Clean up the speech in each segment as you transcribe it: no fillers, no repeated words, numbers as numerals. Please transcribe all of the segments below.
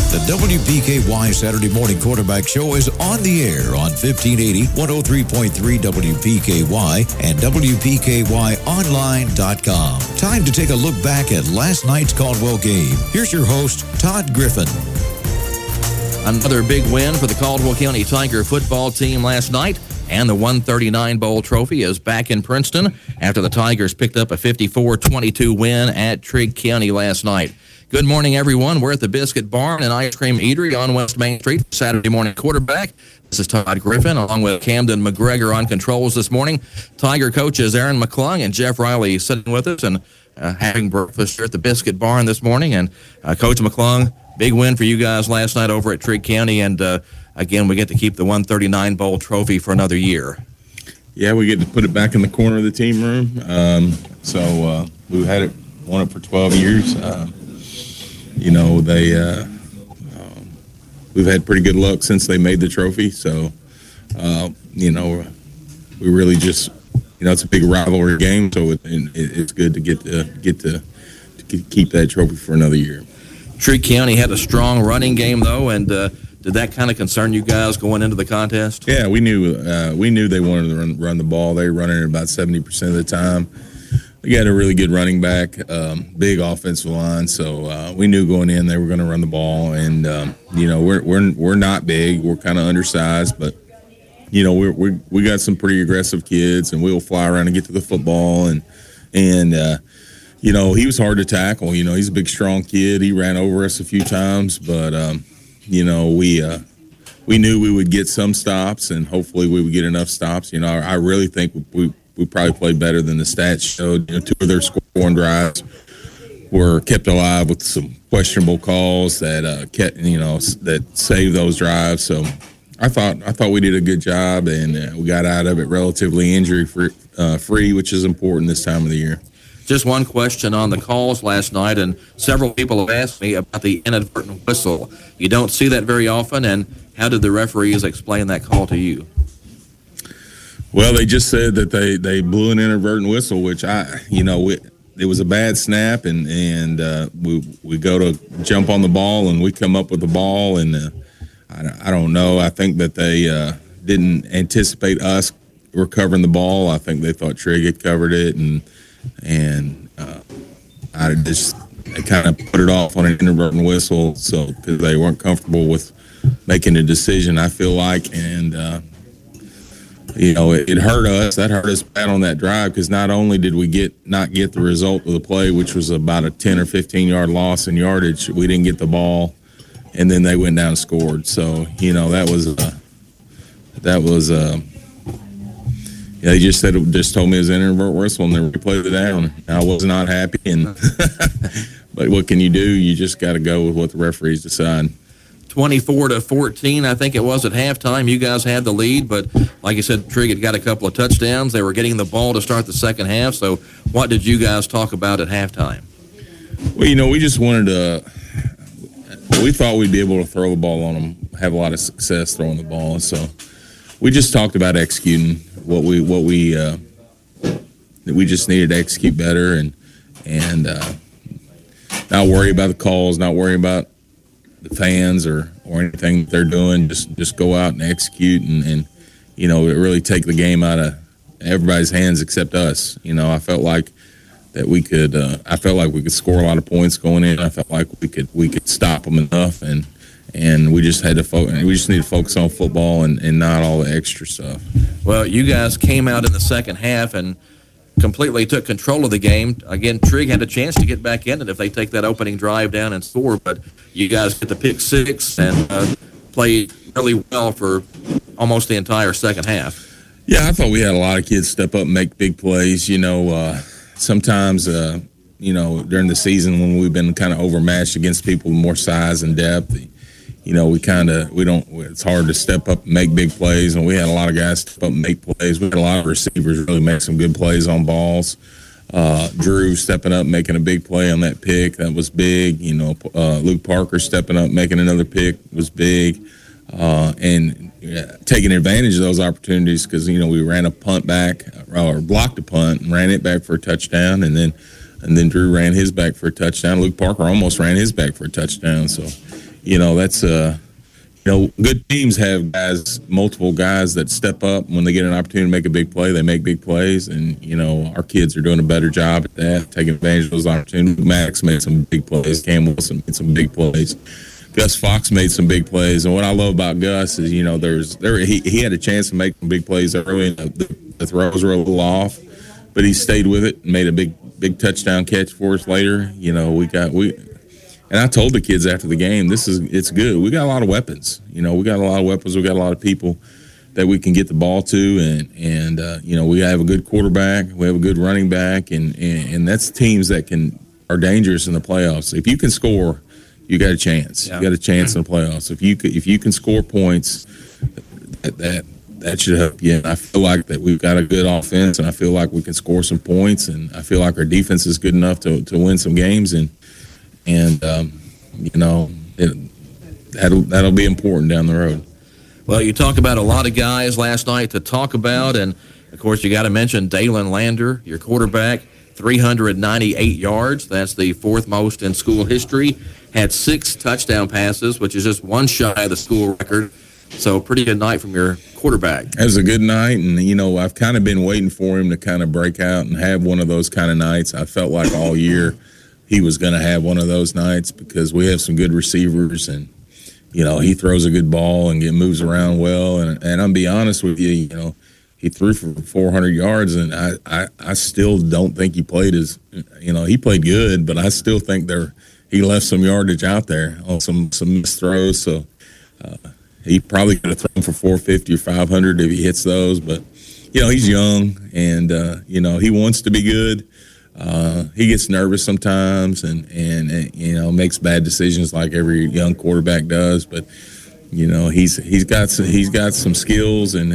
The WPKY Saturday Morning Quarterback Show is on the air on 1580, 103.3 WPKY, and WPKYOnline.com. Time to take a look back at last night's Caldwell game. Here's your host, Todd Griffin. Another big win for the Caldwell County Tiger football team last night, and the 139 Bowl Trophy is back in Princeton after the Tigers picked up a 54-22 win at Trigg County last night. Good morning, everyone. We're at the Biscuit Barn and Ice Cream Eatery on West Main Street, Saturday Morning Quarterback. This is Todd Griffin, along with Camden McGregor on controls this morning. Tiger coaches Aaron McClung and Jeff Riley sitting with us and having breakfast here at the Biscuit Barn this morning. And Coach McClung, big win for you guys last night over at Trigg County. And again, we get to keep the 139 Bowl Trophy for another year. Yeah, we get to put it back in the corner of the team room. We've had won it for 12 years. We've had pretty good luck since they made the trophy. So, we really just, it's a big rivalry game. So it's good to get to keep that trophy for another year. Trigg County had a strong running game though, and did that kind of concern you guys going into the contest? Yeah, we knew they wanted to run the ball. They were running it about 70% of the time. They got a really good running back, big offensive line, so we knew going in they were going to run the ball. And we're not big, we're kind of undersized, but we got some pretty aggressive kids, and we'll fly around and get to the football. And he was hard to tackle. He's a big, strong kid. He ran over us a few times, but we knew we would get some stops, and hopefully we would get enough stops. I really think we probably played better than the stats showed. Two of their scoring drives were kept alive with some questionable calls that that saved those drives. So I thought we did a good job, and we got out of it relatively injury free, which is important this time of the year. Just one question on the calls last night, and several people have asked me about the inadvertent whistle. You don't see that very often, and how did the referees explain that call to you? Well, they just said that they blew an inadvertent whistle, which it was a bad snap, and we go to jump on the ball, and we come up with the ball, and I don't know. I think that they didn't anticipate us recovering the ball. I think they thought Trigg had covered it, and I kind of put it off on an inadvertent whistle, so because they weren't comfortable with making a decision, I feel like, and it hurt us. That hurt us bad on that drive, because not only did we not get the result of the play, which was about a 10 or 15 yard loss in yardage, we didn't get the ball, and then they went down and scored. So they just told me it was an inadvertent whistle, and they replayed it down. I was not happy, and but what can you do? You just got to go with what the referees decide. 24-14, I think it was at halftime. You guys had the lead, but like you said, Trigg had got a couple of touchdowns. They were getting the ball to start the second half. So what did you guys talk about at halftime? Well, we just wanted to – we thought we'd be able to throw the ball on them, have a lot of success throwing the ball. So we just talked about executing what we just needed to execute better, and not worry about the calls, not worry about the fans or anything that they're doing. Just go out and execute, and really take the game out of everybody's hands except us. I felt like that we could. I felt like we could score a lot of points going in. I felt like we could stop them enough, and we just had to focus. We just need to focus on football and not all the extra stuff. Well, you guys came out in the second half and completely took control of the game. Again, Trigg had a chance to get back in it if they take that opening drive down and score, but you guys get the pick six and played really well for almost the entire second half. Yeah, I thought we had a lot of kids step up and make big plays. Sometimes, during the season when we've been kind of overmatched against people with more size and depth, it's hard to step up and make big plays, and we had a lot of guys step up and make plays. We had a lot of receivers really make some good plays on balls. Drew stepping up, making a big play on that pick. That was big. Luke Parker stepping up, making another pick was big. And taking advantage of those opportunities because, we ran a punt back or blocked a punt and ran it back for a touchdown. And then Drew ran his back for a touchdown. Luke Parker almost ran his back for a touchdown. So, that's good teams have multiple guys that step up when they get an opportunity to make a big play. They make big plays, and our kids are doing a better job at that, taking advantage of those opportunities. Max made some big plays. Cam Wilson made some big plays. Gus Fox made some big plays, and what I love about Gus is he had a chance to make some big plays early. The throws were a little off, but he stayed with it and made a big touchdown catch for us later. And I told the kids after the game, it's good. We got a lot of weapons. We got a lot of weapons. We got a lot of people that we can get the ball to, and we have a good quarterback. We have a good running back, and that's teams that are dangerous in the playoffs. If you can score, you got a chance. Yeah. You got a chance in the playoffs. If you can score points, that should help you. And I feel like that we've got a good offense, and I feel like we can score some points, and I feel like our defense is good enough to win some games, and that'll be important down the road. Well, you talked about a lot of guys last night to talk about, and of course you got to mention Dalen Lander, your quarterback, 398 yards. That's the fourth most in school history. Had 6 touchdown passes, which is just one shy of the school record. So pretty good night from your quarterback. It was a good night, and, I've kind of been waiting for him to kind of break out and have one of those kind of nights. I felt like all year he was going to have one of those nights because we have some good receivers, and, he throws a good ball and moves around well. And I'll be honest with you, he threw for 400 yards, and I still don't think he played he played good, but I still think he left some yardage out there on some missed throws. So he probably could have thrown for 450 or 500 if he hits those. But, he's young, and, he wants to be good. He gets nervous sometimes and makes bad decisions like every young quarterback does. But, he's got some skills, and,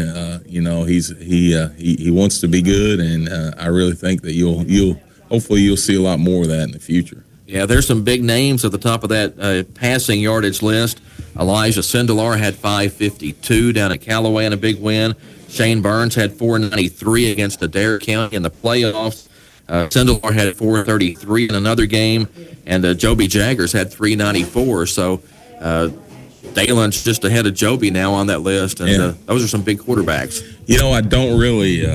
he wants to be good. And I really think that hopefully you'll see a lot more of that in the future. Yeah, there's some big names at the top of that passing yardage list. Elijah Sindelar had 552 down at Callaway in a big win. Shane Burns had 493 against Adair County in the playoffs. Sindelar had 433 in another game, and Joby Jaggers had 394. So Dalen's just ahead of Joby now on that list, and those are some big quarterbacks. I don't really.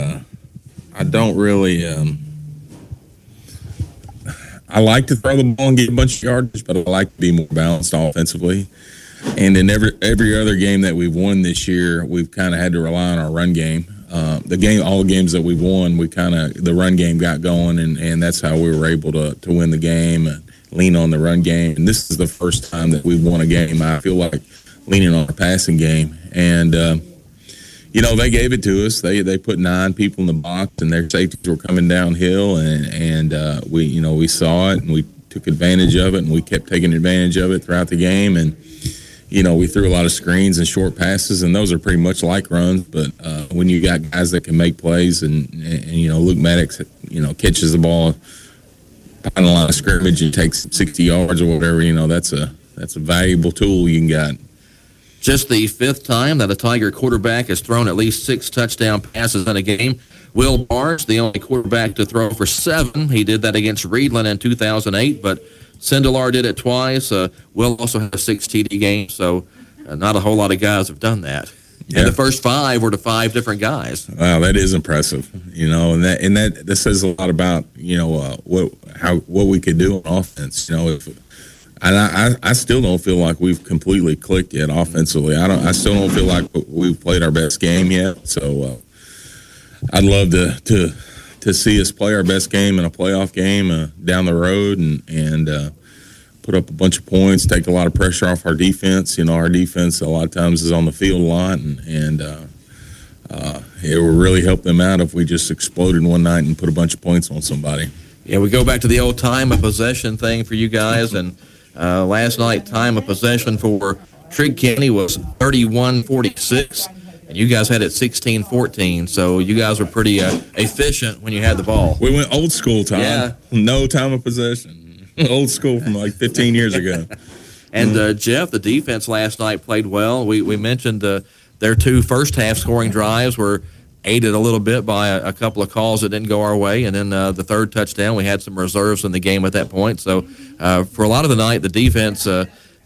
I like to throw the ball and get a bunch of yardage, but I like to be more balanced offensively. And in every other game that we've won this year, we've kind of had to rely on our run game. All the games that we've won, the run game got going, and that's how we were able to win the game and lean on the run game. And this is the first time that we've won a game, I feel like, leaning on the passing game. And they gave it to us. They put 9 people in the box, and their safeties were coming downhill, and we saw it, and we took advantage of it, and we kept taking advantage of it throughout the game. And we threw a lot of screens and short passes, and those are pretty much like runs. But when you got guys that can make plays, and Luke Maddox, catches the ball behind the line of scrimmage and takes 60 yards or whatever, that's a valuable tool you can got. Just the 5th time that a Tiger quarterback has thrown at least 6 touchdown passes in a game. Will Barnes, the only quarterback to throw for 7. He did that against Reedland in 2008, but Sindelar did it twice. Will also had a 6 TD game, so not a whole lot of guys have done that. Yeah. And the first 5 were to 5 different guys. Wow, that is impressive. And that says a lot about what we could do on offense. I still don't feel like we've completely clicked yet offensively. I still don't feel like we've played our best game yet. So I'd love to see us play our best game in a playoff game down the road and put up a bunch of points, take a lot of pressure off our defense. Our defense a lot of times is on the field a lot, and it will really help them out if we just exploded one night and put a bunch of points on somebody. Yeah, we go back to the old time of possession thing for you guys, and last night time of possession for Trigg County was 31-46. And you guys had it 16-14, so you guys were pretty efficient when you had the ball. We went old school time. Yeah. No time of possession. Old school from like 15 years ago. And, Jeff, the defense last night played well. We mentioned their 2 first-half scoring drives were aided a little bit by a couple of calls that didn't go our way. And then the 3rd touchdown, we had some reserves in the game at that point. So for a lot of the night, the defense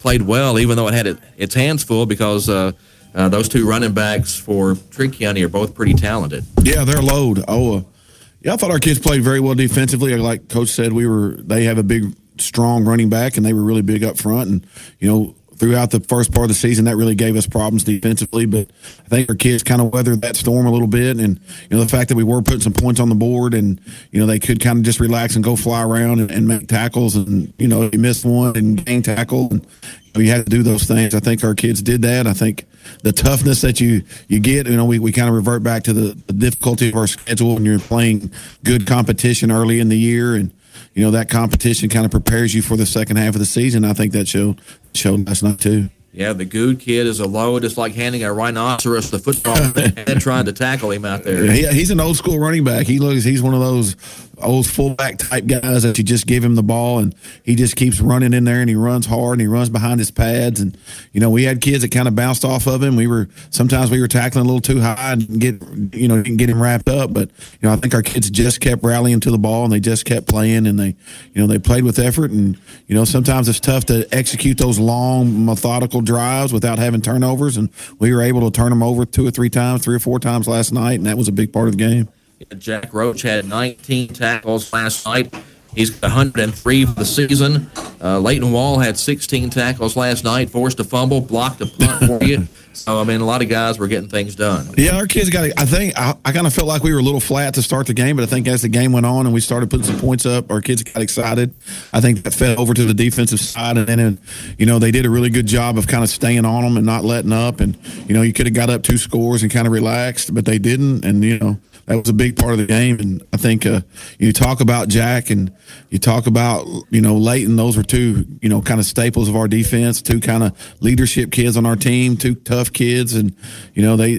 played well, even though it had its hands full because those two running backs for Trigg County are both pretty talented. Yeah, they're a load. Yeah, I thought our kids played very well defensively. Like Coach said, they have a big, strong running back, and they were really big up front. And, you know, throughout the first part of the season, that really gave us problems defensively. But I think our kids kind of weathered that storm a little bit. And, you know, the fact that we were putting some points on the board and, you know, they could kind of just relax and go fly around and make tackles. And, you know, if you missed one and gain tackle, and you had to do those things. I think our kids did that. I think the toughness that you get, you know, we kind of revert back to the difficulty of our schedule when you're playing good competition early in the year. And, you know, that competition kind of prepares you for the second half of the season. I think that showed last night too. Yeah, the Good kid is a load. It's like handing a rhinoceros the football and trying to tackle him out there. Yeah, he's an old school running back. He's one of those old fullback type guys that you just give him the ball and he just keeps running in there and he runs hard and he runs behind his pads. And, you know, we had kids that kind of bounced off of him. Sometimes we were tackling a little too high and didn't get him wrapped up. But, you know, I think our kids just kept rallying to the ball and they just kept playing and they played with effort. And, you know, sometimes it's tough to execute those long, methodical drives without having turnovers. And we were able to turn them over 3 or 4 times last night. And that was a big part of the game. Jack Roach had 19 tackles last night. He's got 103 for the season. Leighton Wall had 16 tackles last night, forced a fumble, blocked a punt for you. So, I mean, a lot of guys were getting things done. Yeah, our kids I kind of felt like we were a little flat to start the game, but I think as the game went on and we started putting some points up, our kids got excited. I think that fed over to the defensive side, and then, you know, they did a really good job of kind of staying on them and not letting up. And, you know, you could have got up 2 scores and kind of relaxed, but they didn't. And, you know, that was a big part of the game. And I think you talk about Jack and you talk about, you know, Leighton. Those were 2, you know, kind of staples of our defense, 2 kind of leadership kids on our team, 2 tough kids. And, you know, they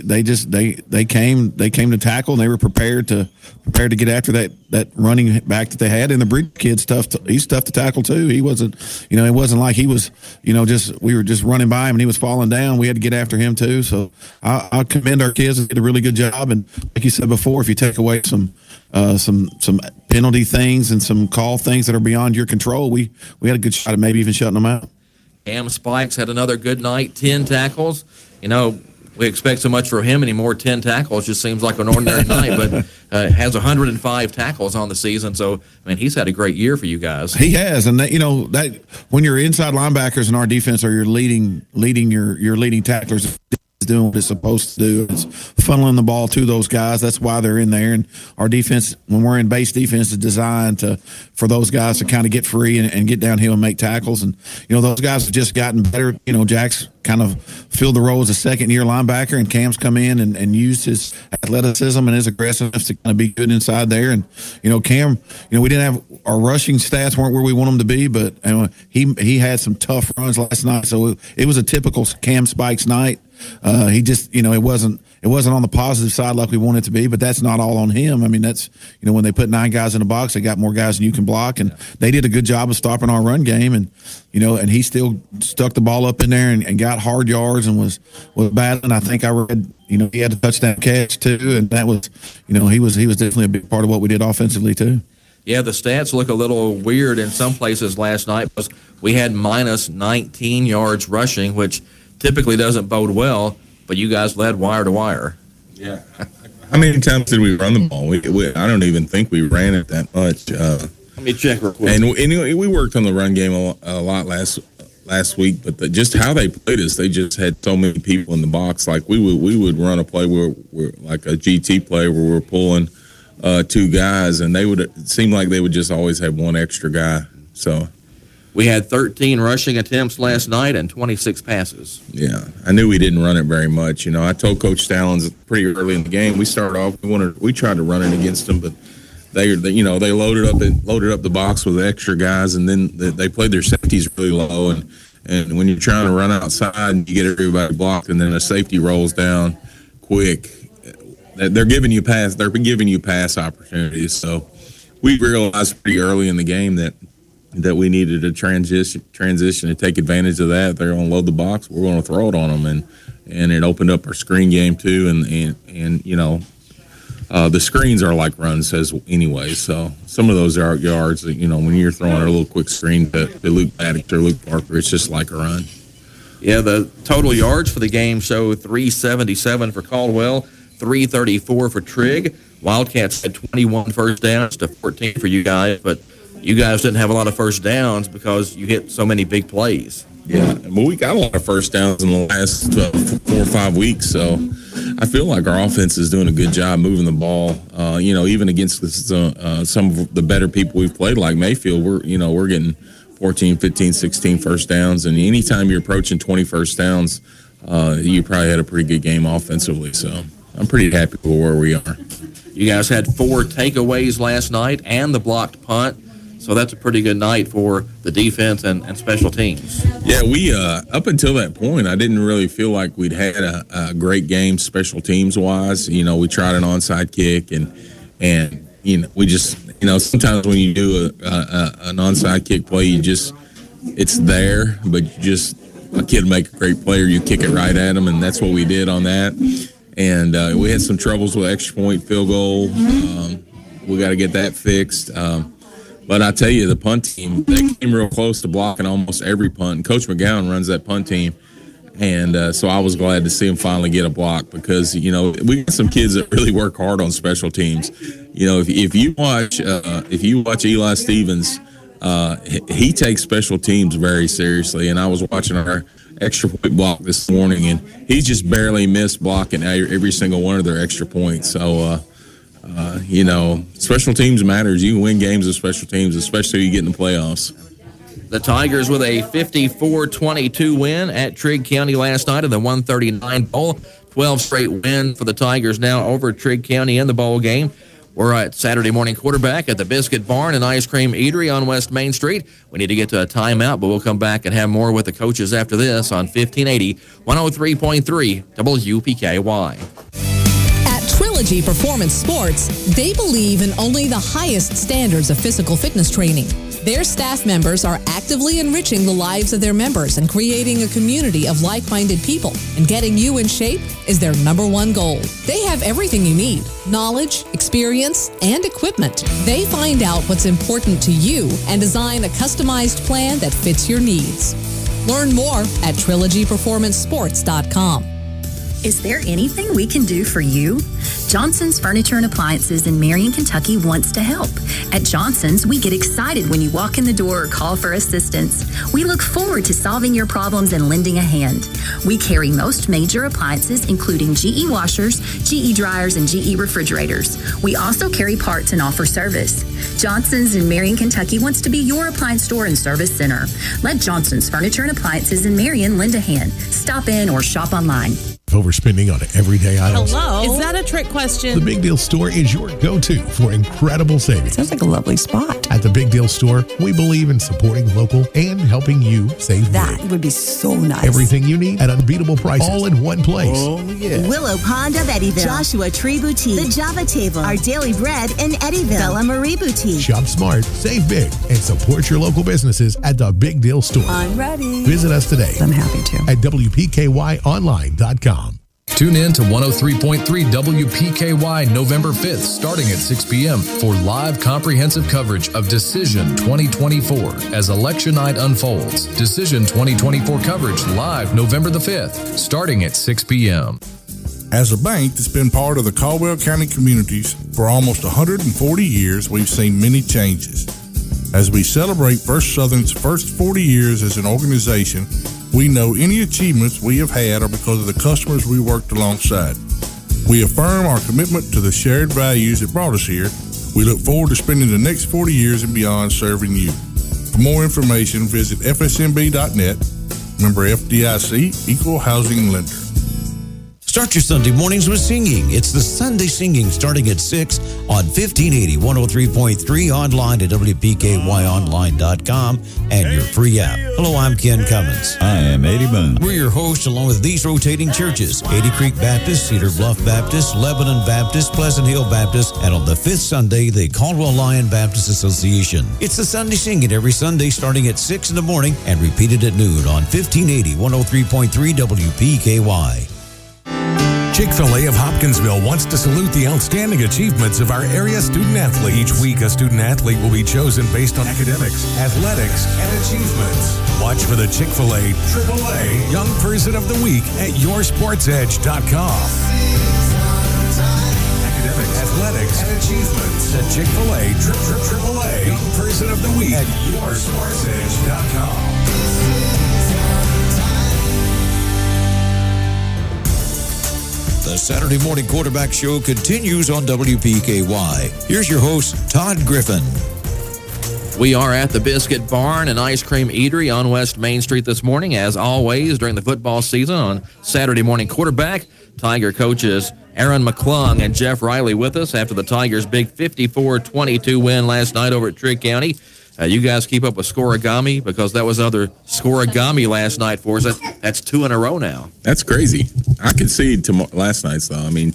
came to tackle and they were prepared to get after that running back that they had. And the Bridge kid's he's tough to tackle too. He wasn't, you know, it wasn't like he was, you know, we were just running by him and he was falling down. We had to get after him too. So I commend our kids. They did a really good job. And like you said before, if you take away some penalty things and some call things that are beyond your control, we had a good shot at maybe even shutting them out. Cam Spikes had another good night, 10 tackles. You know, we expect so much from him anymore. 10 tackles just seems like an ordinary night, but has 105 tackles on the season. So, I mean, he's had a great year for you guys. He has, and you know that when your inside linebackers in our defense are your leading tacklers, doing what it's supposed to do. It's funneling the ball to those guys. That's why they're in there. And our defense, when we're in base defense, is designed for those guys to kind of get free and get downhill and make tackles. And, you know, those guys have just gotten better. You know, Jack's kind of filled the role as a second-year linebacker, and Cam's come in and used his athleticism and his aggressiveness to kind of be good inside there. And, you know, Cam, you know, we didn't have our rushing stats weren't where we want them to be, but he had some tough runs last night. So it was a typical Cam Spikes night. He just, you know, it wasn't on the positive side like we want it to be, but that's not all on him. I mean, that's, you know, when they put 9 guys in a box, they got more guys than you can block, and they did a good job of stopping our run game. And, you know, and he still stuck the ball up in there and got hard yards and was battling. I think I read, you know, he had a touchdown catch too, and that was, you know, he was definitely a big part of what we did offensively too. Yeah, the stats look a little weird in some places last night because we had minus 19 yards rushing, which typically doesn't bode well, but you guys led wire to wire. Yeah. How many times did we run the ball? I don't even think we ran it that much. Let me check real quick. And we worked on the run game a lot last week, but just how they played us, they just had so many people in the box. Like we would run a play where we're like a GT play where we're pulling 2 guys, and it seemed like they would just always have one extra guy. So we had 13 rushing attempts last night and 26 passes. Yeah, I knew we didn't run it very much. You know, I told Coach Stallings pretty early in the game. We started off, we tried to run it against them, but they loaded up the box with extra guys, and then they played their safeties really low. And when you're trying to run outside, and you get everybody blocked, and then a safety rolls down quick. They're giving you pass opportunities. So we realized pretty early in the game that we needed to transition and take advantage of that. If they're going to load the box, we're going to throw it on them, and it opened up our screen game too. And you know, the screens are like runs anyway. So some of those are yards that, when you're throwing a little quick screen to Luke Maddox or Luke Parker, it's just like a run. Yeah, the total yards for the game show 377 for Caldwell, 334 for Trigg. Wildcats had 21 first downs to 14 for you guys, but you guys didn't have a lot of first downs because you hit so many big plays. Yeah, well, we got a lot of first downs in the last 4 or 5 weeks, so I feel like our offense is doing a good job moving the ball. Even against some of the better people we've played, like Mayfield, we're getting 14, 15, 16 first downs, and anytime you're approaching 20 first downs, you probably had a pretty good game offensively. So I'm pretty happy with where we are. You guys had 4 takeaways last night and the blocked punt. So that's a pretty good night for the defense and special teams. Yeah, we up until that point, I didn't really feel like we'd had a great game special teams wise. We tried an onside kick and we just sometimes when you do an onside kick play, it's there, but a kid make a great player, you kick it right at him, and that's what we did on that. And we had some troubles with extra point field goal. We got to get that fixed. But I tell you, the punt team, they came real close to blocking almost every punt. And Coach McGowan runs that punt team. And so I was glad to see him finally get a block because, we got some kids that really work hard on special teams. If you watch Eli Stevens, he takes special teams very seriously. And I was watching our extra point block this morning, and he just barely missed blocking every single one of their extra points. So, special teams matters. You can win games with special teams, especially when you get in the playoffs. The Tigers with a 54-22 win at Trigg County last night in the 139 Bowl. 12 straight win for the Tigers now over Trigg County in the bowl game. We're at Saturday morning quarterback at the Biscuit Barn and Ice Cream Eatery on West Main Street. We need to get to a timeout, but we'll come back and have more with the coaches after this on 1580, 103.3 WPKY. Trilogy Performance Sports, they believe in only the highest standards of physical fitness training. Their staff members are actively enriching the lives of their members and creating a community of like-minded people. And getting you in shape is their number one goal. They have everything you need: knowledge, experience, and equipment. They find out what's important to you and design a customized plan that fits your needs. Learn more at trilogyperformancesports.com. Is there anything we can do for you? Johnson's Furniture and Appliances in Marion, Kentucky wants to help. At Johnson's, we get excited when you walk in the door or call for assistance. We look forward to solving your problems and lending a hand. We carry most major appliances, including GE washers, GE dryers, and GE refrigerators. We also carry parts and offer service. Johnson's in Marion, Kentucky wants to be your appliance store and service center. Let Johnson's Furniture and Appliances in Marion lend a hand. Stop in or shop online. Overspending on everyday items? Hello? Is that a trick question? The Big Deal Store is your go-to for incredible savings. Sounds like a lovely spot. At the Big Deal Store, we believe in supporting local and helping you save That big. would be so nice. Everything you need at unbeatable prices, all in one place. Oh, yeah. Willow Pond of Eddyville, Joshua Tree Boutique, The Java Table, Our Daily Bread in Eddyville, Bella Marie Boutique. Shop smart, save big, and support your local businesses at the Big Deal Store. I'm ready. Visit us today. I'm happy to. At WPKYonline.com. Tune in to 103.3 WPKY November 5th, starting at 6 p.m. for live comprehensive coverage of Decision 2024 as election night unfolds. Decision 2024 coverage live November the 5th, starting at 6 p.m. As a bank that's been part of the Caldwell County communities for almost 140 years, we've seen many changes. As we celebrate First Southern's first 40 years as an organization, we know any achievements we have had are because of the customers we worked alongside. We affirm our commitment to the shared values that brought us here. We look forward to spending the next 40 years and beyond serving you. For more information, visit fsmb.net. Member FDIC, Equal Housing Lender. Start your Sunday mornings with singing. It's the Sunday Singing starting at 6 on 1580, 103.3, online at WPKYonline.com and your free app. Hello, I'm Ken Cummins. I am Eddie Boone. We're your hosts along with these rotating churches: Ada Creek Baptist, Cedar Bluff Baptist, Lebanon Baptist, Pleasant Hill Baptist, and on the fifth Sunday, the Caldwell Lion Baptist Association. It's the Sunday Singing every Sunday starting at 6 in the morning and repeated at noon on 1580, 103.3 WPKY. Chick-fil-A of Hopkinsville wants to salute the outstanding achievements of our area student athletes. Each week, a student athlete will be chosen based on academics, athletics, and achievements. Watch for the Chick-fil-A AAA Young Person of the Week at yoursportsedge.com. Academics, athletics, and achievements. The Chick-fil-A AAA Young Person of the Week at yoursportsedge.com. The Saturday Morning Quarterback Show continues on WPKY. Here's your host, Todd Griffin. We are at the Biscuit Barn and Ice Cream Eatery on West Main Street this morning. As always, during the football season on Saturday Morning Quarterback, Tiger coaches Aaron McClung and Jeff Riley with us after the Tigers' big 54-22 win last night over at Trigg County. You guys keep up with Scorigami because that was another Scorigami last night for us. That's 2 in a row now. That's crazy. I conceded to last night's though. I mean,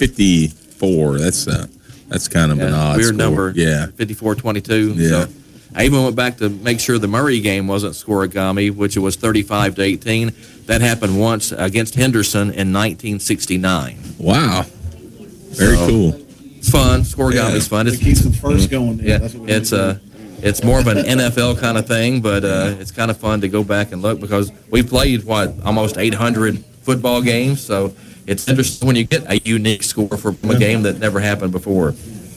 54. That's kind of an odd weird score. Number. Yeah, 54-22. Yeah. So I even went back to make sure the Murray game wasn't Scorigami, which it was 35-18. That happened once against Henderson in 1969. Wow. Very cool. It's fun. Scorigami's fun. It keeps the first going. Yeah, it's more of an NFL kind of thing, but it's kind of fun to go back and look because we played, almost 800 football games, so it's interesting when you get a unique score from a game that never happened before.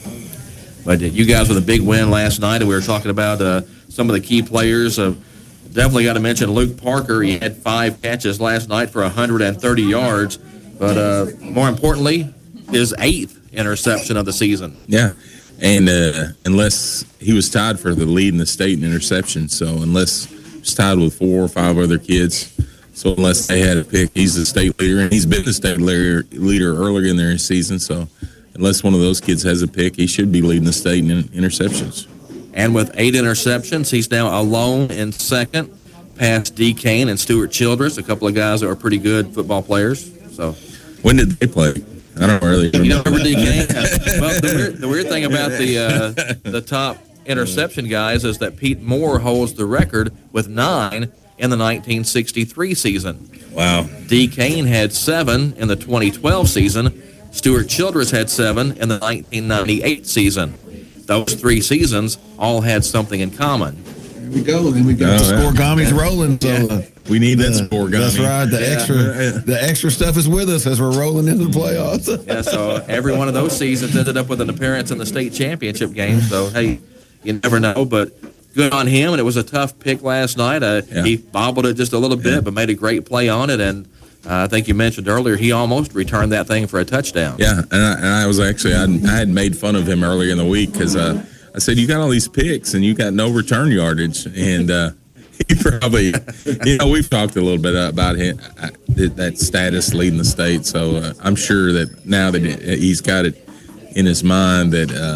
But you guys with a big win last night, and we were talking about some of the key players. Definitely got to mention Luke Parker. He had 5 catches last night for 130 yards, but more importantly, his 8th interception of the season. Yeah. And unless he was tied for the lead in the state in interceptions, so unless he's tied with 4 or 5 other kids, so unless they had a pick, he's the state leader, and he's been the state leader earlier in their season. So unless one of those kids has a pick, he should be leading the state in interceptions. And with 8 interceptions, he's now alone in second, past D. Kane and Stuart Childress, a couple of guys that are pretty good football players. So when did they play? I don't really remember. You don't remember D. Kane? Well, the weird thing about the top interception guys is that Pete Moore holds the record with 9 in the 1963 season. Wow. D. Kane had 7 in the 2012 season. Stuart Childress had 7 in the 1998 season. Those 3 seasons all had something in common. Here we go. Then we got the Scorigami's rolling. So we need that Scorigami. That's right. The extra stuff is with us as we're rolling into the playoffs. Yeah. So every one of those seasons ended up with an appearance in the state championship game. So hey, you never know. But good on him. And it was a tough pick last night. He bobbled it just a little bit, but made a great play on it. And I think you mentioned earlier he almost returned that thing for a touchdown. Yeah, and I was actually I had made fun of him earlier in the week because I said you got all these picks and you got no return yardage, and he probably we've talked a little bit about him that status leading the state. So I'm sure that now that he's got it in his mind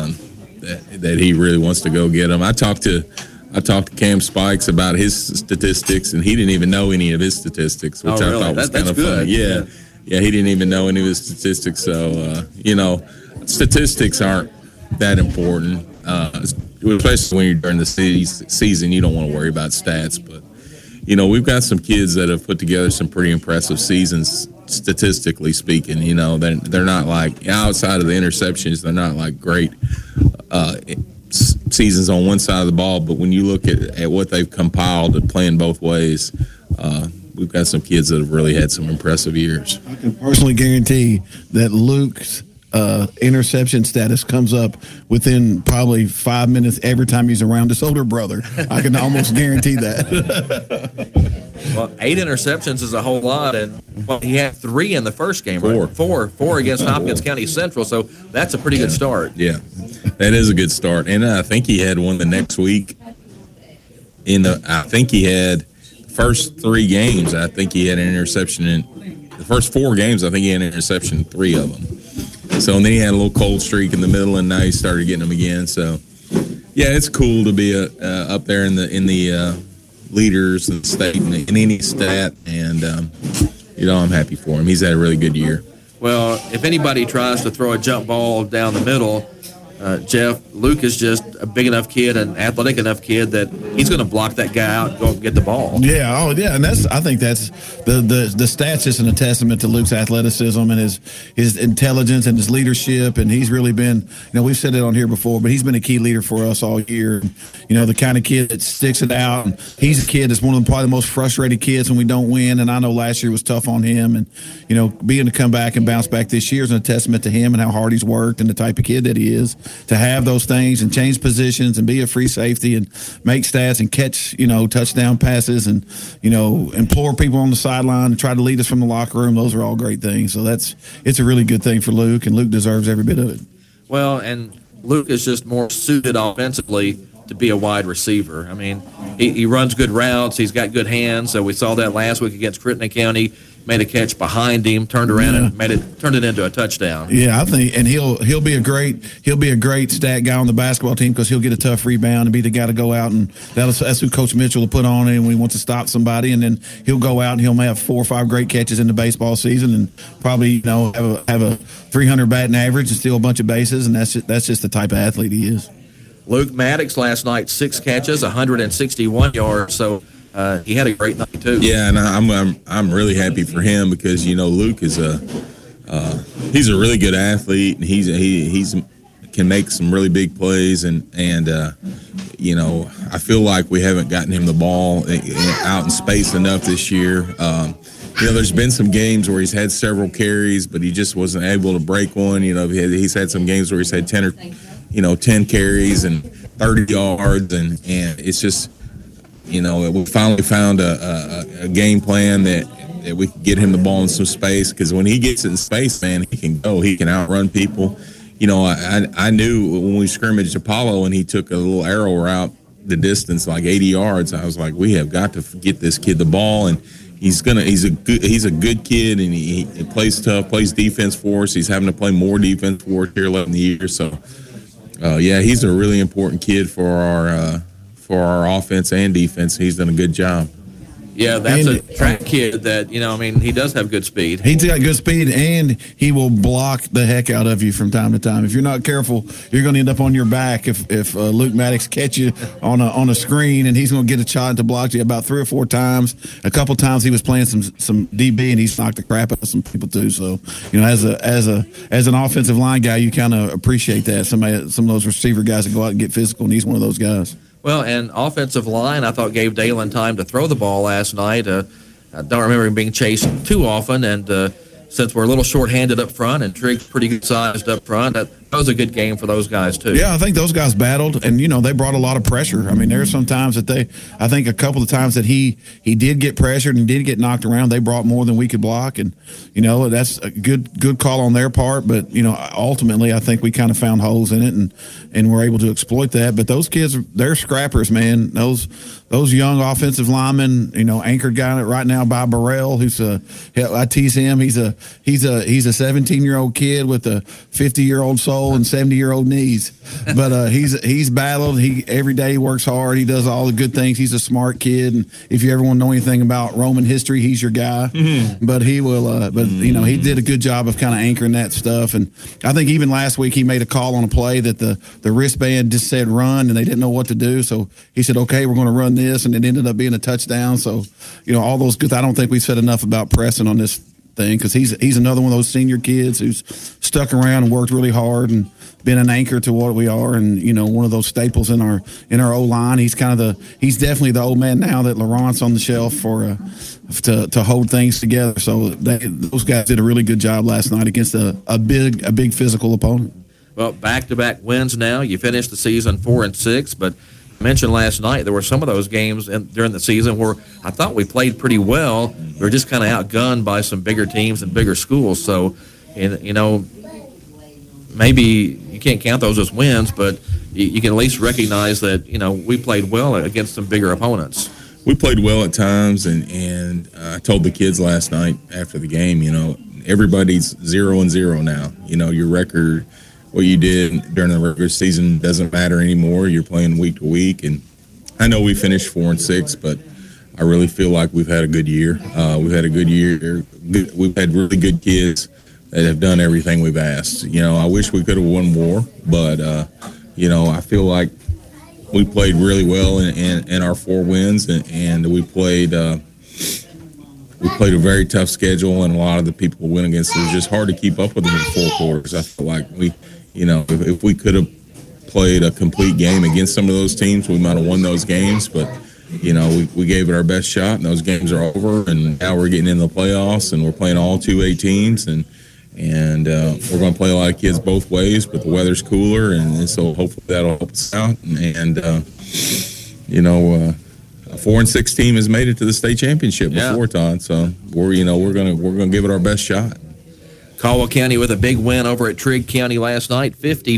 that he really wants to go get him. I talked to Cam Spikes about his statistics, and he didn't even know any of his statistics, which I thought was kind of funny. Yeah, he didn't even know any of his statistics. So, statistics aren't that important, especially when you're during the season. You don't want to worry about stats. But, we've got some kids that have put together some pretty impressive seasons, statistically speaking. They're not like, outside of the interceptions, they're not like great seasons on one side of the ball, but when you look at what they've compiled and playing both ways, we've got some kids that have really had some impressive years. I can personally guarantee that Luke's interception status comes up within probably 5 minutes every time he's around his older brother. I can almost guarantee that. Well, 8 interceptions is a whole lot, and he had 3 in the first game, right? Four against Hopkins County Central, so that's a pretty good start. Yeah, that is a good start, and I think he had one the next week. I think he had the first 3 games. I think he had an interception in the first 4 games. I think he had an interception in 3 of them. So and then he had a little cold streak in the middle, and now he started getting them again. So yeah, it's cool to be up there in the leaders in the state in any stat, and I'm happy for him. He's had a really good year. Well, if anybody tries to throw a jump ball down the middle, Jeff, Luke is just a big enough kid, an athletic enough kid that he's going to block that guy out and go and get the ball. Yeah, and I think that's the stats just a testament to Luke's athleticism and his intelligence and his leadership, and he's really been, we've said it on here before, but he's been a key leader for us all year. The kind of kid that sticks it out, and he's a kid that's one of probably the most frustrated kids when we don't win, and I know last year was tough on him, and being to come back and bounce back this year is a testament to him and how hard he's worked and the type of kid that he is to have those things and change positions and be a free safety and make stats and catch touchdown passes and implore people on the sideline and try to lead us from the locker room. Those are all great things. So it's a really good thing for Luke, and Luke deserves every bit of it. Well, and Luke is just more suited offensively to be a wide receiver. I mean, he runs good routes. He's got good hands. So we saw that last week against Crittenden County. Made a catch behind him, turned around and turned it into a touchdown. Yeah, I think, and he'll be a great stat guy on the basketball team because he'll get a tough rebound and be the guy to go out, and that's who Coach Mitchell will put on him when he wants to stop somebody, and then he'll go out and he'll have 4 or 5 great catches in the baseball season and probably have a 300 batting average and steal a bunch of bases, and that's just the type of athlete he is. Luke Maddox last night, 6 catches, 161 yards. So. He had a great night too. Yeah, and I'm really happy for him because Luke is he's a really good athlete, and he's can make some really big plays, and I feel like we haven't gotten him the ball out in space enough this year. There's been some games where he's had several carries, but he just wasn't able to break one. He's had some games where he's had 10 carries and 30 yards, and it's just. We finally found a game plan that we could get him the ball in some space, because when he gets in space, man, he can go. He can outrun people. I knew when we scrimmaged Apollo and he took a little arrow route the distance, like 80 yards, I was like, we have got to get this kid the ball, and he's a good kid, and he plays tough, plays defense for us. He's having to play more defense for us here late in the year. So, he's a really important kid for our offense and defense. He's done a good job. Yeah, that's a track kid that, he does have good speed. He's got good speed, and he will block the heck out of you from time to time. If you're not careful, you're going to end up on your back if Luke Maddox catch you on a screen, and he's going to get a shot to block you about 3 or 4 times. A couple times he was playing some DB, and he's knocked the crap out of some people too. So, as an offensive line guy, you kind of appreciate that. Some of those receiver guys that go out and get physical, and he's one of those guys. Well, and offensive line, I thought gave Dalen time to throw the ball last night. I don't remember him being chased too often, and since we're a little short-handed up front and Trig's pretty good-sized up front, that was a good game for those guys too. Yeah, I think those guys battled, and they brought a lot of pressure. I mean, there's some times that I think a couple of times that he did get pressured and did get knocked around. They brought more than we could block, and that's a good call on their part. But ultimately, I think we kind of found holes in it and were able to exploit that. But those kids, they're scrappers, man. Those young offensive linemen, anchored guy right now by Burrell, I tease him. He's a 17-year-old kid with a 50-year-old soul and 70-year-old knees, but he's battled. Every day he works hard. He does all the good things. He's a smart kid, and if you ever want to know anything about Roman history, he's your guy. Mm-hmm. But he will. He did a good job of kind of anchoring that stuff. And I think even last week he made a call on a play that the wristband just said run, and they didn't know what to do. So he said, "Okay, we're going to run this," and it ended up being a touchdown. So all those good. I don't think we said enough about pressing on this thing, because he's another one of those senior kids who's stuck around and worked really hard and been an anchor to what we are, and one of those staples in our O-line. He's he's definitely the old man now that Laurent's on the shelf for to hold things together. So those guys did a really good job last night against a big physical opponent. Well, back-to-back wins now. You finished the season 4-6, but I mentioned last night there were some of those games during the season where I thought we played pretty well. We were just kind of outgunned by some bigger teams and bigger schools. So, maybe you can't count those as wins, but you can at least recognize that, we played well against some bigger opponents. We played well at times, and I told the kids last night after the game, everybody's 0-0 now. Your record, what you did during the regular season doesn't matter anymore. You're playing week to week, and I know we finished 4-6, but I really feel like we've had a good year. We've had a good year. We've had really good kids that have done everything we've asked. I wish we could have won more, but I feel like we played really well in our 4 wins, and we played a very tough schedule, and a lot of the people we went against, it was just hard to keep up with them in 4 quarters. I feel like if we could have played a complete game against some of those teams, we might have won those games, but we gave it our best shot, and those games are over, and now we're getting into the playoffs, and we're playing all 2A teams, and we're going to play a lot of kids both ways, but the weather's cooler, and so hopefully that'll help us out. And a 4-6 team has made it to the state championship before, Todd. So we're going to give it our best shot. Caldwell County with a big win over at Trigg County last night,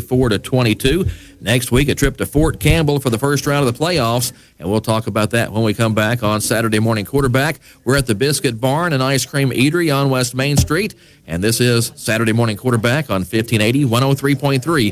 54-22. Next week, a trip to Fort Campbell for the first round of the playoffs, and we'll talk about that when we come back on Saturday Morning Quarterback. We're at the Biscuit Barn and Ice Cream Eatery on West Main Street, and this is Saturday Morning Quarterback on 1580, 103.3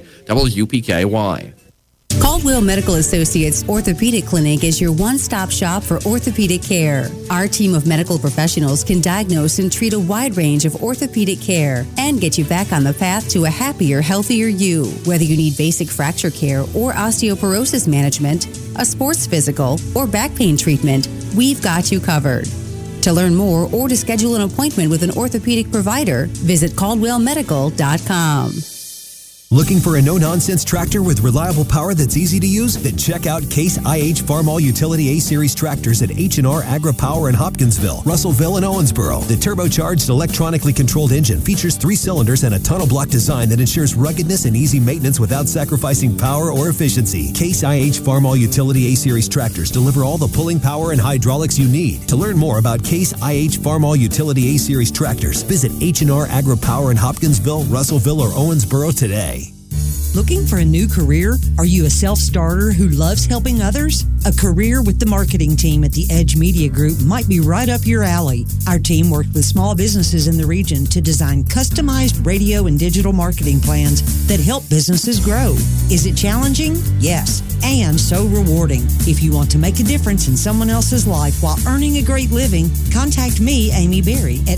WPKY. Caldwell Medical Associates Orthopedic Clinic is your one-stop shop for orthopedic care. Our team of medical professionals can diagnose and treat a wide range of orthopedic care and get you back on the path to a happier, healthier you. Whether you need basic fracture care or osteoporosis management, a sports physical, or back pain treatment, we've got you covered. To learn more or to schedule an appointment with an orthopedic provider, visit CaldwellMedical.com. Looking for a no-nonsense tractor with reliable power that's easy to use? Then check out Case IH Farmall Utility A-Series tractors at H&R Agri-Power in Hopkinsville, Russellville, and Owensboro. The turbocharged, electronically controlled engine features 3 cylinders and a tunnel block design that ensures ruggedness and easy maintenance without sacrificing power or efficiency. Case IH Farmall Utility A-Series tractors deliver all the pulling power and hydraulics you need. To learn more about Case IH Farmall Utility A-Series tractors, visit H&R Agri-Power in Hopkinsville, Russellville, or Owensboro today. Looking for a new career? Are you a self-starter who loves helping others? A career with the marketing team at the Edge Media Group might be right up your alley. Our team worked with small businesses in the region to design customized radio and digital marketing plans that help businesses grow. Is it challenging? Yes, and so rewarding. If you want to make a difference in someone else's life while earning a great living, contact me, Amy Berry, at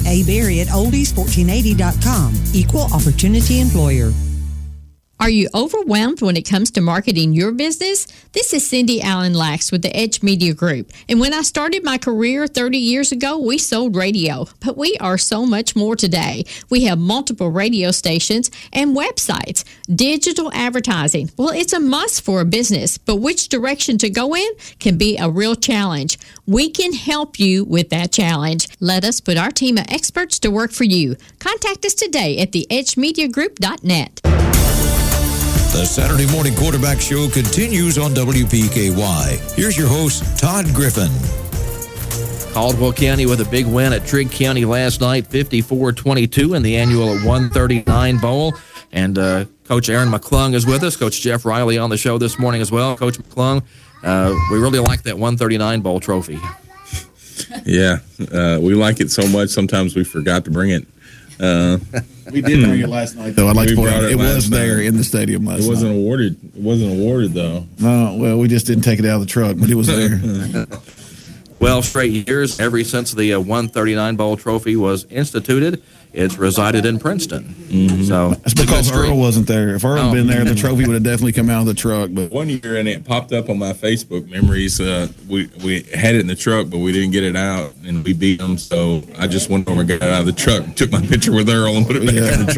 aberry@oldies1480.com. Equal Opportunity Employer. Are you overwhelmed when it comes to marketing your business? This is Cindy Allen Lax with the Edge Media Group. And when I started my career 30 years ago, we sold radio. But we are so much more today. We have multiple radio stations and websites. Digital advertising. Well, it's a must for a business. But which direction to go in can be a real challenge. We can help you with that challenge. Let us put our team of experts to work for you. Contact us today at theedgemediagroup.net. The Saturday Morning Quarterback Show continues on WPKY. Here's your host, Todd Griffin. Caldwell County with a big win at Trigg County last night, 54-22 in the annual 139 Bowl. And Coach Aaron McClung is with us. Coach Jeff Riley on the show this morning as well. Coach McClung, we really like that 139 Bowl trophy. Yeah, we like it so much, sometimes we forgot to bring it. We did bring it last night, though. I'd like to point out it was there in the stadium last night. It wasn't awarded, though. No, well, we just didn't take it out of the truck, but it was there. 12 straight years, ever since the 139 Bowl trophy was instituted, it's resided in Princeton. Mm-hmm. So that's because Earl wasn't there. If Earl had been there, the trophy would have definitely come out of the truck. But one year, and it popped up on my Facebook memories. We had it in the truck, but we didn't get it out, and we beat them. So I just went over and got it out of the truck, took my picture with Earl, and put it back in the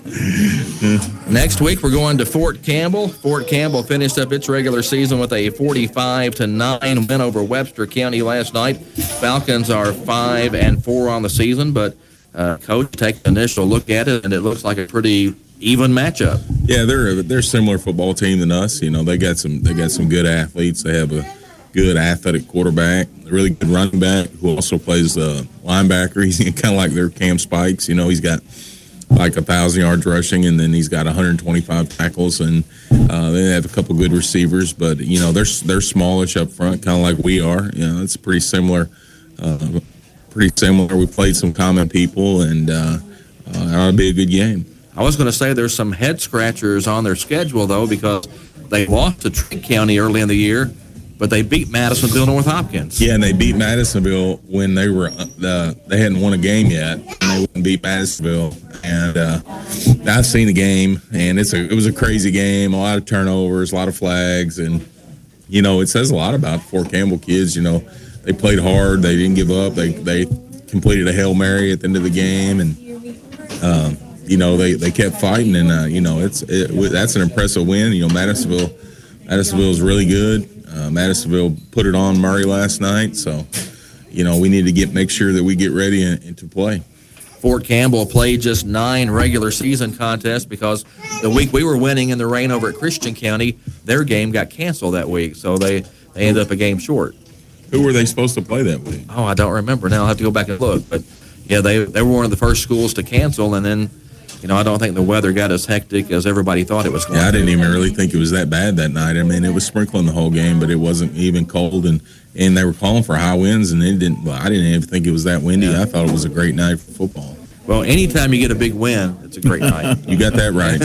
truck. Next week, we're going to Fort Campbell. Fort Campbell finished up its regular season with a 45-9 win over Webster County last night. Falcons are 5-4 on the season, but Coach, take an initial look at it, and it looks like a pretty even matchup. Yeah, they're a similar football team than us. You know, they got some good athletes. They have a good athletic quarterback, a really good running back who also plays linebacker. He's kind of like their Cam Spikes. You know, he's got like 1,000 yards rushing, and then he's got 125 tackles, and they have a couple good receivers. But you know, they're smallish up front, kind of like we are. You know, it's pretty similar. We played some common people, and it'll be a good game. I was going to say there's some head scratchers on their schedule, though, because they lost to Trigg County early in the year, but they beat Madisonville North Hopkins. Yeah, and they beat Madisonville when they were they hadn't won a game yet, and they wouldn't beat Madisonville. And I've seen the game, and it was a crazy game, a lot of turnovers, a lot of flags, and it says a lot about Fort Campbell kids. They played hard. They didn't give up. They completed a Hail Mary at the end of the game, and they kept fighting. And that's an impressive win. Madisonville is really good. Madisonville put it on Murray last night, so we need to make sure that we get ready and to play. Fort Campbell played just 9 regular season contests because the week we were winning in the rain over at Christian County, their game got canceled that week, so they ended up a game short. Who were they supposed to play that week? Oh, I don't remember now. I'll have to go back and look. But, yeah, they were one of the first schools to cancel, and then, I don't think the weather got as hectic as everybody thought it was going to. Yeah, I didn't even really think it was that bad that night. I mean, it was sprinkling the whole game, but it wasn't even cold, and they were calling for high winds, and I didn't even think it was that windy. Yeah. I thought it was a great night for football. Well, anytime you get a big win, it's a great night. You got that right.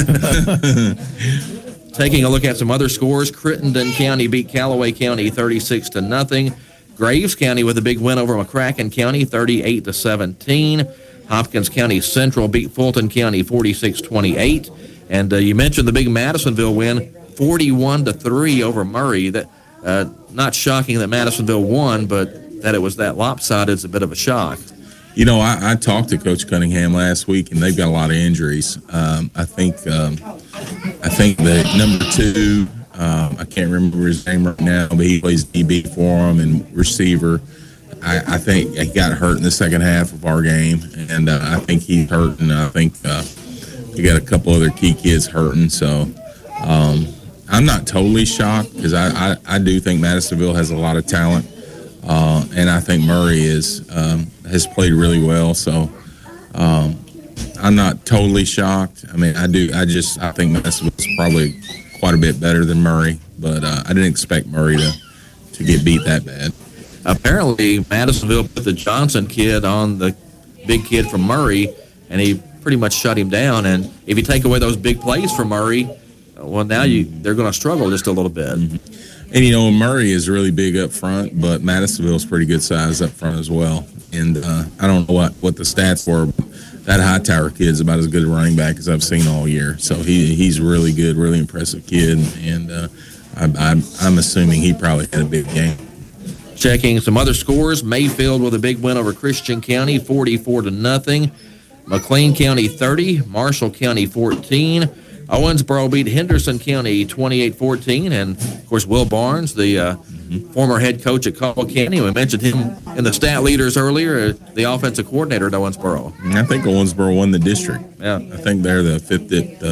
Taking a look at some other scores, Crittenden County beat Callaway County 36-0. Graves County with a big win over McCracken County 38-17. Hopkins County Central beat Fulton County 46-28. And you mentioned the big Madisonville win, 41-3 over Murray. That not shocking that Madisonville won, but that it was that lopsided is a bit of a shock. I talked to Coach Cunningham last week, and they've got a lot of injuries. I think the number 2, I can't remember his name right now, but he plays DB for them and receiver. I think he got hurt in the second half of our game, and I think he's hurt, and I think he got a couple other key kids hurting. So I'm not totally shocked because I do think Madisonville has a lot of talent. And I think Murray has played really well, so I'm not totally shocked. I mean, I think Madisonville's probably quite a bit better than Murray, but I didn't expect Murray to get beat that bad. Apparently, Madisonville put the Johnson kid on the big kid from Murray, and he pretty much shut him down. And if you take away those big plays from Murray, well, now they're going to struggle just a little bit. Mm-hmm. And, Murray is really big up front, but Madisonville's pretty good size up front as well. And I don't know what the stats were, but that Hightower kid's about as good a running back as I've seen all year. So he's really good, really impressive kid, and I'm assuming he probably had a big game. Checking some other scores, Mayfield with a big win over Christian County, 44-0. McLean County 30, Marshall County 14. Owensboro beat Henderson County 28-14, and of course Will Barnes, the former head coach at Caldwell County. We mentioned him in the stat leaders earlier, the offensive coordinator at Owensboro. I think Owensboro won the district. Yeah, I think they're the fifth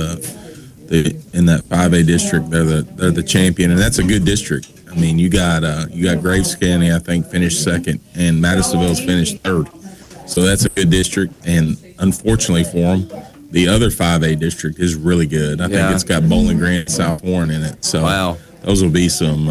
in that 5A district. They're the champion, and that's a good district. I mean, you got Graves County, I think, finished second, and Madisonville's finished third. So that's a good district, and unfortunately for them, the other 5A district is really good. I think it's got Bowling Green and South Warren in it. So wow, those will be some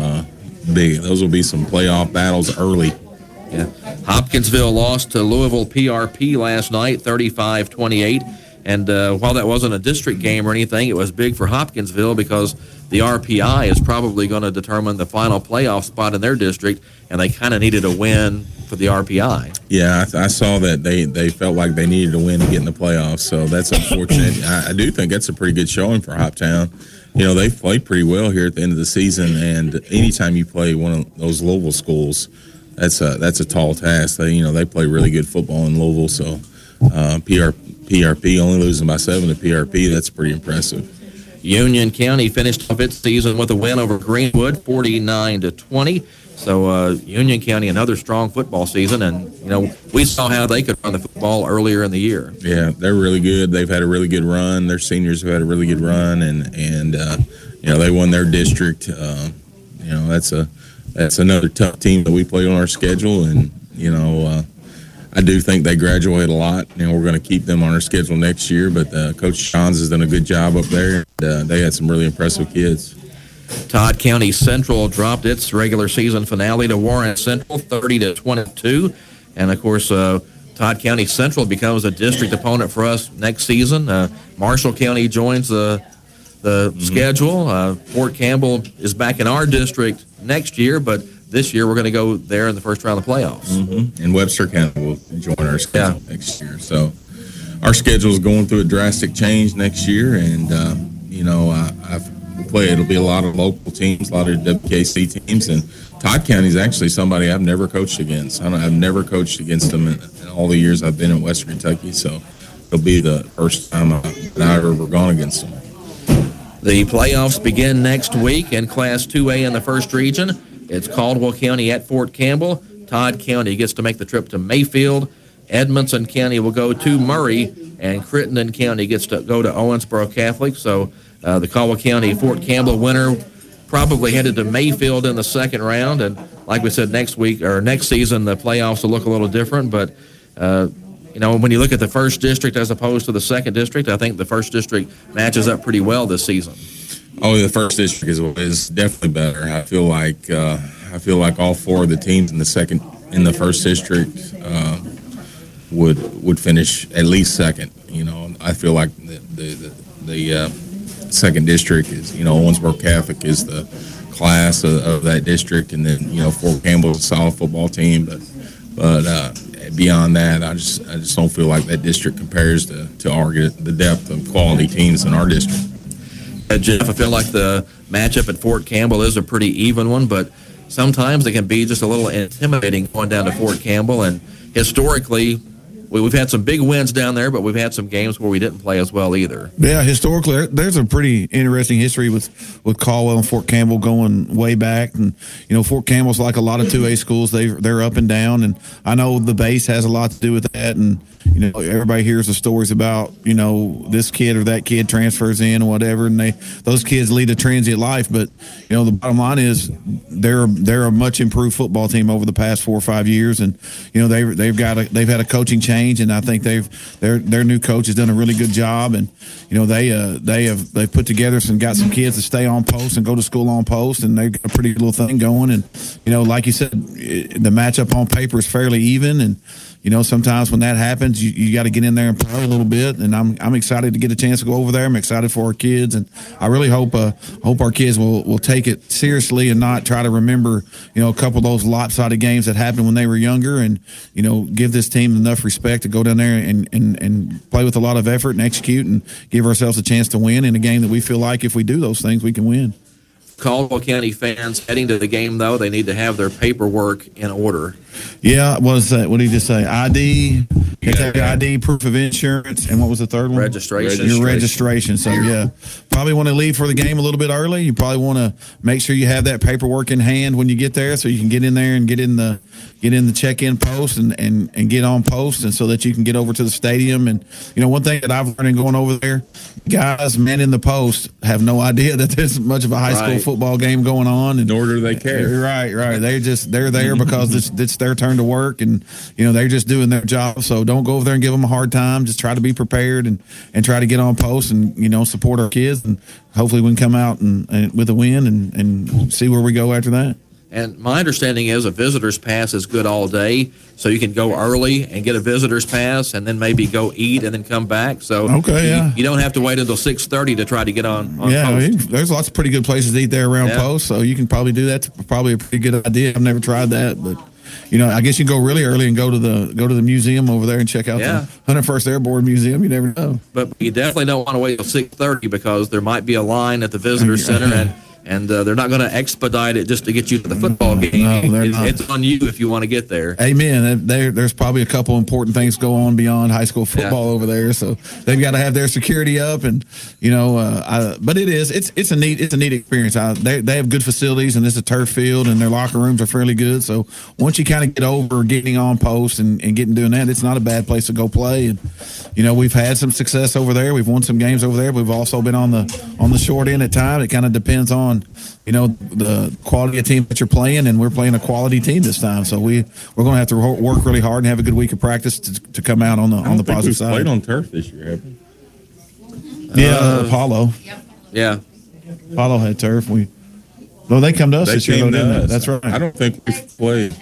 playoff battles early. Yeah, Hopkinsville lost to Louisville PRP last night, 35-28. And while that wasn't a district game or anything, it was big for Hopkinsville because the RPI is probably going to determine the final playoff spot in their district, and they kind of needed a win for the RPI. Yeah, I saw that they felt like they needed a win to get in the playoffs, so that's unfortunate. I do think that's a pretty good showing for Hoptown. They've played pretty well here at the end of the season, and anytime you play one of those Louisville schools, that's a tall task. They play really good football in Louisville, so PRP only losing by 7 to PRP, that's pretty impressive. Union County finished off its season with a win over Greenwood, 49-20. So Union County, another strong football season, and we saw how they could run the football earlier in the year. Yeah, they're really good. They've had a really good run. Their seniors have had a really good run, and they won their district. That's another tough team that we played on our schedule, and I do think they graduate a lot, and we're going to keep them on our schedule next year. But Coach Johns has done a good job up there. And, they had some really impressive kids. Todd County Central dropped its regular season finale to Warren Central, 30-22. And, of course, Todd County Central becomes a district opponent for us next season. Marshall County joins the schedule. Fort Campbell is back in our district next year, but this year we're going to go there in the first round of the playoffs. Mm-hmm. And Webster County will join our schedule next year. So our schedule is going through a drastic change next year, and, It'll be a lot of local teams, a lot of WKC teams, and Todd County is actually somebody I've never coached against. I've never coached against them in all the years I've been in Western Kentucky, so it'll be the first time I've ever gone against them. The playoffs begin next week in Class 2A in the first region. It's Caldwell County at Fort Campbell. Todd County gets to make the trip to Mayfield. Edmondson County will go to Murray, and Crittenden County gets to go to Owensboro Catholic. So the Caldwell County Fort Campbell winner probably headed to Mayfield in the second round. And like we said, next season, the playoffs will look a little different. But, when you look at the first district as opposed to the second district, I think the first district matches up pretty well this season. Oh, the first district is definitely better. I feel like all four of the teams in the first district would finish at least second. I feel like the second district is Owensboro Catholic is the class of that district, and then Fort Campbell is a solid football team, but beyond that, I just don't feel like that district compares to the depth of quality teams in our district. Jeff, I feel like the matchup at Fort Campbell is a pretty even one, but sometimes it can be just a little intimidating going down to Fort Campbell. And historically, we've had some big wins down there, but we've had some games where we didn't play as well either. Yeah, historically, there's a pretty interesting history with Caldwell and Fort Campbell going way back. And, Fort Campbell's like a lot of 2A schools. They're up and down. And I know the base has a lot to do with that. And, everybody hears the stories about, this kid or that kid transfers in or whatever. And those kids lead a transient life. But, the bottom line is they're a much improved football team over the past 4 or 5 years. And, they've had a coaching change. And I think their new coach has done a really good job. And, they've put together got some kids to stay on post and go to school on post. And they've got a pretty good little thing going. And, like you said, the matchup on paper is fairly even. And, sometimes when that happens, you got to get in there and play a little bit. And I'm excited to get a chance to go over there. I'm excited for our kids, and I really hope our kids will take it seriously and not try to remember a couple of those lopsided games that happened when they were younger, and give this team enough respect to go down there and play with a lot of effort and execute and give ourselves a chance to win in a game that we feel like if we do those things we can win. Caldwell County fans heading to the game, though, they need to have their paperwork in order. Yeah, what did he just say? ID, ID, proof of insurance, and what was the third one? Registration. Your registration. So, yeah, probably want to leave for the game a little bit early. You probably want to make sure you have that paperwork in hand when you get there, so you can get in there and get in the check-in post and get on post, and so that you can get over to the stadium. And, one thing that I've learned in going over there, guys manning the post have no idea that there's much of a high school football game going on. And nor do they care. Right. They're there because it's their turn to work, and they're just doing their job. So don't go over there and give them a hard time. Just try to be prepared and try to get on post and support our kids, and hopefully we can come out and with a win and see where we go after that. And my understanding is a visitor's pass is good all day, so you can go early and get a visitor's pass, and then maybe go eat and then come back. So you don't have to wait until 6:30 to try to get on post. There's lots of pretty good places to eat there around post, so you can probably do that. It's probably a pretty good idea. I've never tried that, but I guess you can go really early and go to the museum over there and check out the 101st Airborne Museum. You never know. But you definitely don't want to wait till 6:30 because there might be a line at the visitor center, and they're not going to expedite it just to get you to the football game. No, it's on you if you want to get there. Amen. There's probably a couple important things go on beyond high school football over there, so they've got to have their security up, and but it's a neat experience. They have good facilities, and it's a turf field, and their locker rooms are fairly good. So once you kind of get over getting on post and doing that, it's not a bad place to go play. And we've had some success over there. We've won some games over there. But we've also been on the short end at times. It kind of depends on the quality of team that you're playing, and we're playing a quality team this time. So we're going to have to work really hard and have a good week of practice to come out on the positive side. Played on turf this year, have we? Yeah, Apollo. Yeah, Apollo had turf. They come to us this year, didn't they? That's right. I don't think we've played.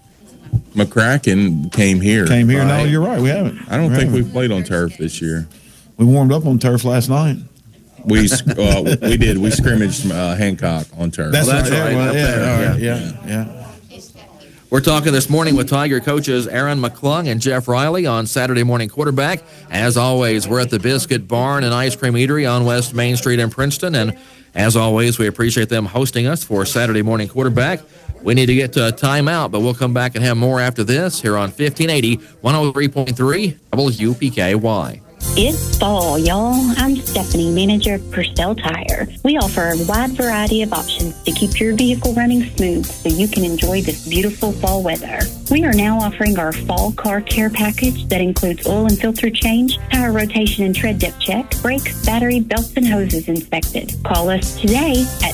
McCracken came here. Right? No, you're right. We haven't. I don't think we've played on turf this year. We warmed up on turf last night. We did. We scrimmaged Hancock on turf. That's right. Yeah. We're talking this morning with Tiger coaches Aaron McClung and Jeff Riley on Saturday Morning Quarterback. As always, we're at the Biscuit Barn and Ice Cream Eatery on West Main Street in Princeton. And as always, we appreciate them hosting us for Saturday Morning Quarterback. We need to get to a timeout, but we'll come back and have more after this here on 1580, 103.3 WPKY. It's fall, y'all. I'm Stephanie, manager of Purcell Tire. We offer a wide variety of options to keep your vehicle running smooth so you can enjoy this beautiful fall weather. We are now offering our fall car care package that includes oil and filter change, tire rotation and tread depth check, brakes, battery, belts, and hoses inspected. Call us today at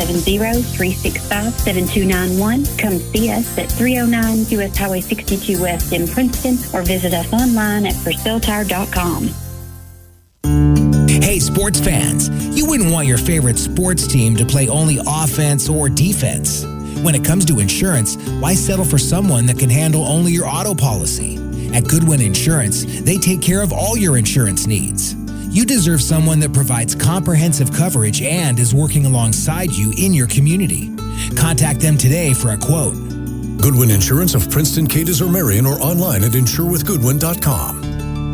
270-365-7291. Come see us at 309 U.S. Highway 62 West in Princeton or visit us online at PurcellTire.com. Hey, sports fans, you wouldn't want your favorite sports team to play only offense or defense. When it comes to insurance, why settle for someone that can handle only your auto policy? At Goodwin Insurance, they take care of all your insurance needs. You deserve someone that provides comprehensive coverage and is working alongside you in your community. Contact them today for a quote. Goodwin Insurance of Princeton, Cadiz, or Marion, or online at insurewithgoodwin.com.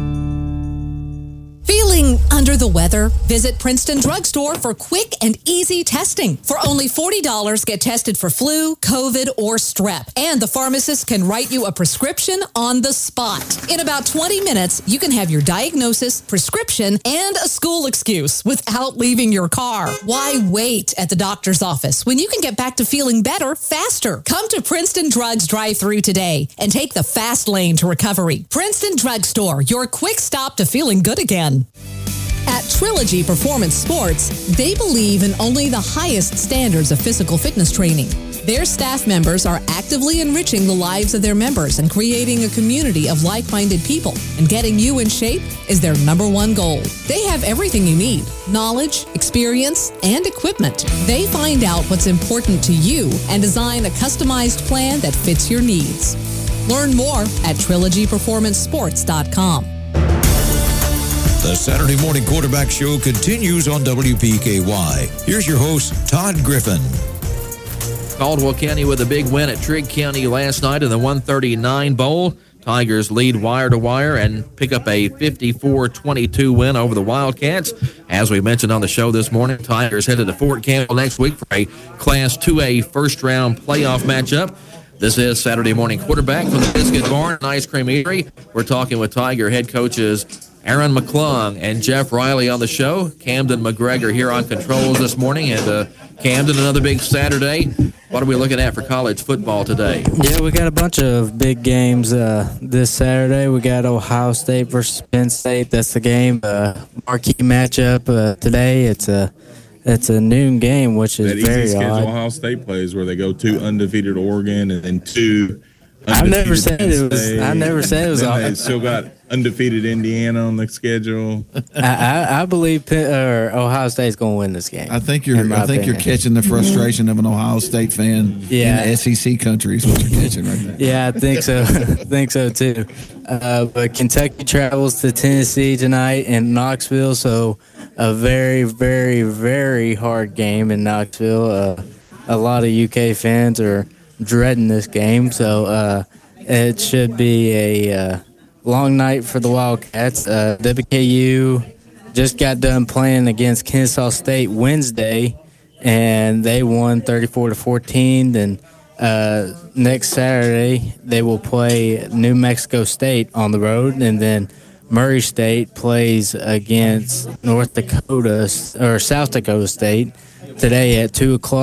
Feeling under the weather? Visit Princeton Drugstore for quick and easy testing. For only $40, get tested for flu, COVID, or strep. And the pharmacist can write you a prescription on the spot. In about 20 minutes, you can have your diagnosis, prescription, and a school excuse without leaving your car. Why wait at the doctor's office when you can get back to feeling better faster? Come to Princeton Drugs drive-thru today and take the fast lane to recovery. Princeton Drugstore, your quick stop to feeling good again. At Trilogy Performance Sports, they believe in only the highest standards of physical fitness training. Their staff members are actively enriching the lives of their members and creating a community of like-minded people. And getting you in shape is their number one goal. They have everything you need: knowledge, experience, and equipment. They find out what's important to you and design a customized plan that fits your needs. Learn more at trilogyperformancesports.com. The Saturday Morning Quarterback Show continues on WPKY. Here's your host, Todd Griffin. Caldwell County with a big win at Trigg County last night in the 139 Bowl. Tigers lead wire to wire and pick up a 54-22 win over the Wildcats. As we mentioned on the show this morning, Tigers headed to Fort Campbell next week for a Class 2A first-round playoff matchup. This is Saturday Morning Quarterback from the Biscuit Barn and Ice Cream Eatery. We're talking with Tiger head coaches Aaron McClung and Jeff Riley on the show. Camden McGregor here on controls this morning. And Camden, another big Saturday. What are we looking at for college football today? Yeah, we got a bunch of big games this Saturday. We got Ohio State versus Penn State. That's the game. Marquee matchup today. It's a noon game, which is very easy schedule odd. Ohio State plays where they go 2 undefeated Oregon and then 2 I never said Penn it was. State. I never said it was. Then they still got undefeated Indiana on the schedule. I believe Ohio State's going to win this game. I think you're catching the frustration of an Ohio State fan in the SEC country is what you're catching right now. Yeah, I think so. I think so too. But Kentucky travels to Tennessee tonight in Knoxville, so a very, very, very hard game in Knoxville. A lot of UK fans are dreading this game, so it should be a long night for the Wildcats. WKU just got done playing against Kennesaw State Wednesday, and they won 34-14. Then next Saturday they will play New Mexico State on the road, and then Murray State plays against South Dakota State today at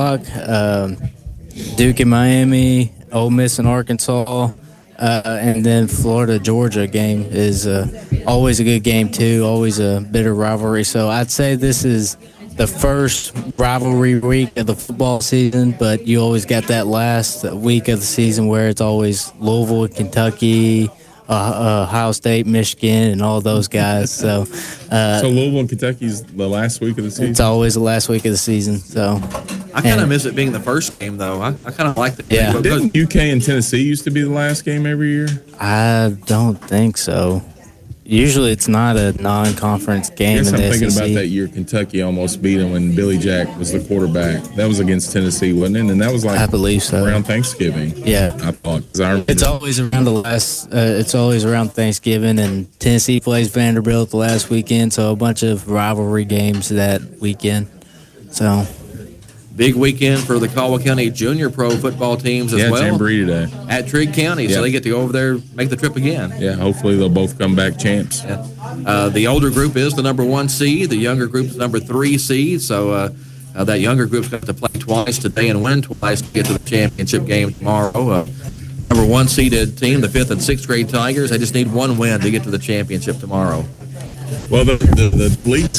2:00. Duke and Miami, Ole Miss and Arkansas, and then Florida-Georgia game is always a good game too, always a bitter rivalry. So I'd say this is the first rivalry week of the football season, but you always got that last week of the season where it's always Louisville, Kentucky, Ohio State, Michigan, and all those guys. So Louisville and Kentucky's the last week of the season? It's always the last week of the season. So I kind of miss it being the first game, though. I kind of like the game. Yeah. Didn't UK and Tennessee used to be the last game every year? I don't think so. Usually it's not a non-conference game. I guess in the I'm thinking SEC. about that year Kentucky almost beat them when Billy Jack was the quarterback. That was against Tennessee, wasn't it? And that was like I believe so. around Thanksgiving. Yeah, I thought. 'Cause I remember it's always around it's always around Thanksgiving, and Tennessee plays Vanderbilt the last weekend, so a bunch of rivalry games that weekend. So. Big weekend for the Caldwell County Junior Pro football teams as well. Yeah, Jamboree today. At Trigg County, so they get to go over there, make the trip again. Yeah, hopefully they'll both come back champs. Yeah. The older group is the number 1 seed. The younger group is number 3 seed. So that younger group's got to play twice today and win twice to get to the championship game tomorrow. Number 1 seeded team, the 5th and 6th grade Tigers, they just need 1 win to get to the championship tomorrow. Well, the leagues,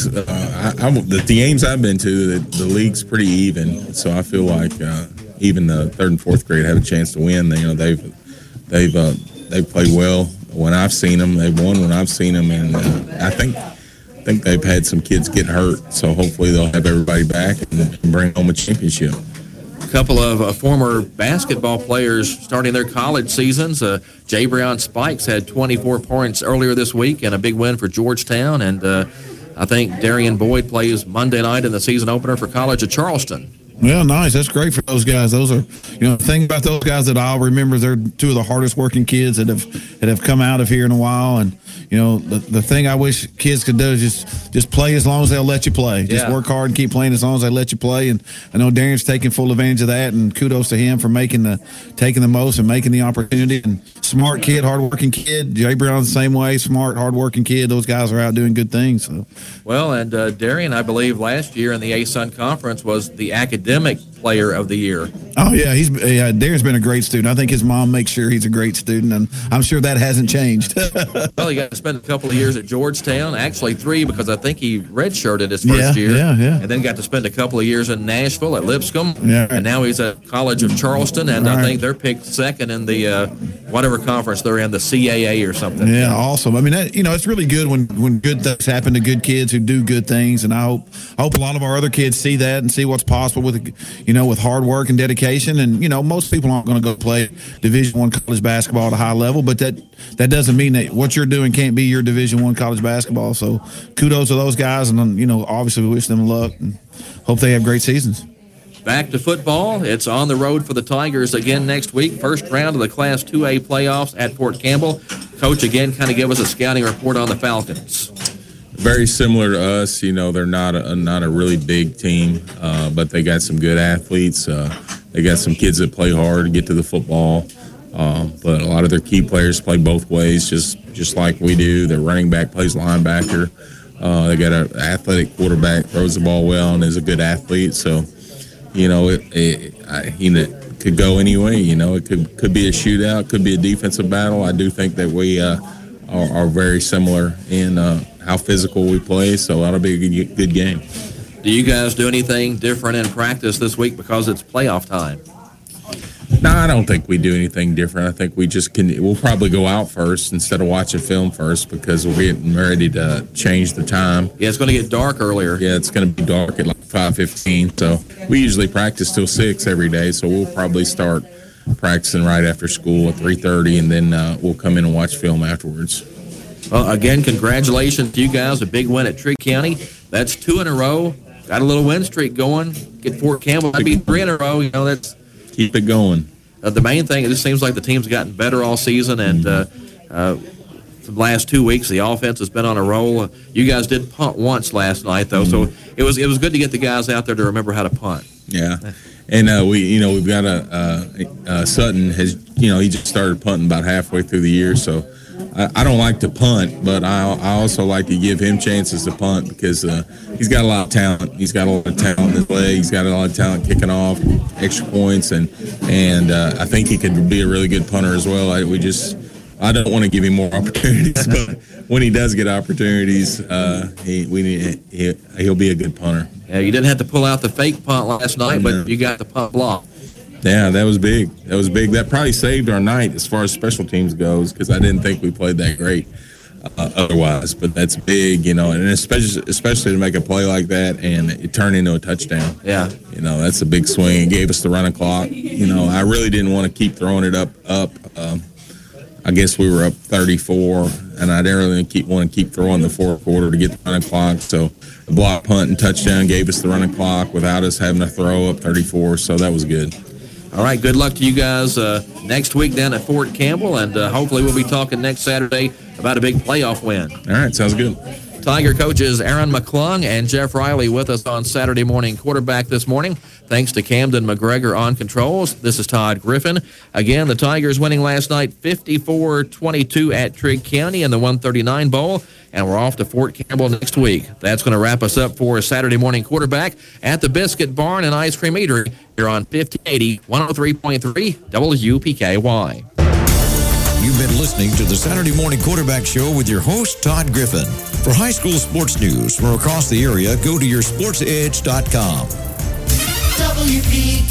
the games I've been to, the league's pretty even. So I feel like even the 3rd and 4th grade have a chance to win. They've played well when I've seen them. They've won when I've seen them, and I think they've had some kids get hurt. So hopefully they'll have everybody back and bring home a championship. A couple of former basketball players starting their college seasons. Jay Brown Spikes had 24 points earlier this week and a big win for Georgetown. And I think Darian Boyd plays Monday night in the season opener for College of Charleston. Well, nice. That's great for those guys. Those are, the thing about those guys that I'll remember, they're 2 of the hardest working kids that have come out of here in a while. And, the thing I wish kids could do is just play as long as they'll let you play. Just work hard and keep playing as long as they let you play. And I know Darren's taking full advantage of that, and kudos to him for taking the most and making the opportunity. And smart kid, hardworking kid. Jay Brown's the same way, smart, hardworking kid. Those guys are out doing good things. So. Well, and Darian, I believe last year in the ASUN Conference was the academic player of the year. Oh, yeah. Darren's been a great student. I think his mom makes sure he's a great student, and I'm sure that hasn't changed. Well, he got to spend a couple of years at Georgetown, actually 3 because I think he redshirted his first year. Yeah. And then got to spend a couple of years in Nashville at Lipscomb. Yeah. And now he's at College of Charleston, and I think they're picked 2nd in the whatever conference they're in, the CAA or something. Yeah, awesome. I mean, it's really good when good things happen to good kids who do good things, and I hope a lot of our other kids see that and see what's possible with hard work and dedication. And most people aren't going to go play Division I college basketball at a high level, but that doesn't mean that what you're doing can't be your Division I college basketball. So kudos to those guys, and obviously we wish them luck and hope they have great seasons. Back to football. It's on the road for the Tigers again next week. First round of the Class 2A playoffs at Fort Campbell. Coach, again, kind of give us a scouting report on the Falcons. Very similar to us. They're not a really big team, but they got some good athletes. They got some kids that play hard, get to the football. But a lot of their key players play both ways, just like we do. Their running back plays linebacker. They got an athletic quarterback, throws the ball well, and is a good athlete. So, it could go anyway. It could be a shootout, could be a defensive battle. I do think that we are very similar in how physical we play, so that'll be a good game. Do you guys do anything different in practice this week because it's playoff time? No, I don't think we do anything different. I think we'll probably go out first instead of watching film first because we're getting ready to change the time. Yeah, it's going to get dark earlier. Yeah, it's going to be dark at like 5:15. So we usually practice till 6 every day, so we'll probably start practicing right after school at 3:30, and then we'll come in and watch film afterwards. Well, again, congratulations to you guys. A big win at Trigg County. That's 2 in a row. Got a little win streak going. Get Fort Campbell. That'd be 3 in a row. That's keep it going. The main thing, it just seems like the team's gotten better all season, and the last 2 weeks, the offense has been on a roll. You guys did punt once last night, though, so it was good to get the guys out there to remember how to punt. Yeah, and we've got Sutton has he just started punting about halfway through the year, so I don't like to punt, but I also like to give him chances to punt because he's got a lot of talent. He's got a lot of talent in his leg. He's got a lot of talent kicking off, extra points, and I think he could be a really good punter as well. I don't want to give him more opportunities, but when he does get opportunities, he'll be a good punter. Yeah, you didn't have to pull out the fake punt last night, but you got the punt block. Yeah, that was big. That probably saved our night as far as special teams goes because I didn't think we played that great otherwise. But that's big, and especially to make a play like that and it turned into a touchdown. Yeah, that's a big swing. It gave us the running clock. I really didn't want to keep throwing it up. I guess we were up 34, and I didn't really want to keep throwing the fourth quarter to get the running clock. So the block punt and touchdown gave us the running clock without us having to throw up 34. So that was good. All right, good luck to you guys next week down at Fort Campbell, and hopefully we'll be talking next Saturday about a big playoff win. All right, sounds good. Tiger coaches Aaron McClung and Jeff Riley with us on Saturday Morning Quarterback this morning. Thanks to Camden McGregor on controls. This is Todd Griffin. Again, the Tigers winning last night 54-22 at Trigg County in the 139 Bowl, and we're off to Fort Campbell next week. That's going to wrap us up for Saturday Morning Quarterback at the Biscuit Barn and Ice Cream Eatery here on 1580 103.3 WPKY. You've been listening to the Saturday Morning Quarterback Show with your host, Todd Griffin. For high school sports news from across the area, go to yoursportsedge.com. WPKY.